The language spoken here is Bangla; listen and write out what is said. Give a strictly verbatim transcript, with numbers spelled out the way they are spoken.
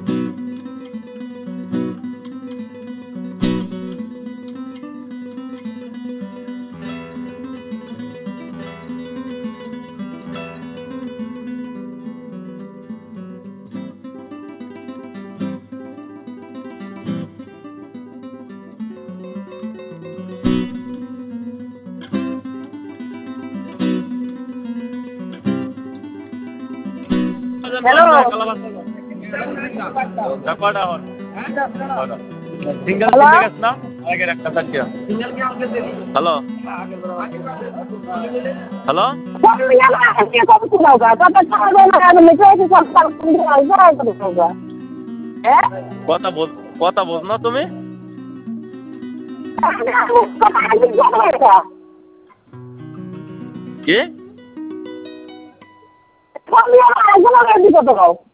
হ্যালো সিঙ্গেল হ্যালো সিঙ্গেল না আগের একটা সাথে হ্যালো হ্যালো কথা বোঝ কথা বোঝ না তুমি কত